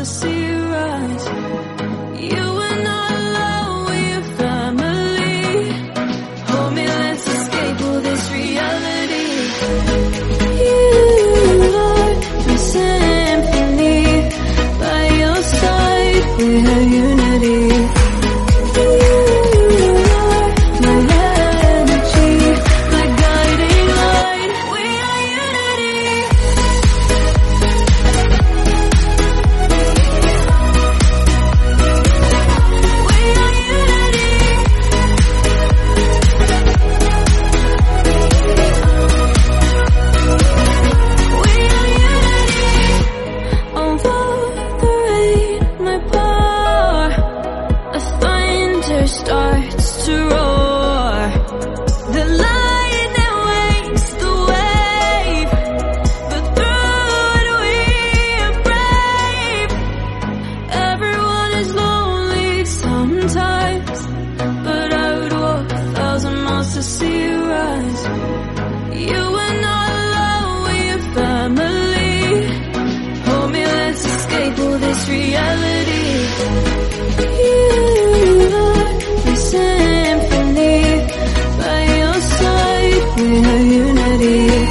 to see you rise. You are not alone, we're family. Hold me, let's escape all this reality. You are my symphony. By your side, we have unity. Starts to roar. The light that wakes the wave, but through it we are brave. Everyone is lonely sometimes, but I would walk 1,000 miles to see you rise. You are not alone, we are family. Hold me, let's escape all this reality. Symphony, by your side, we have unity.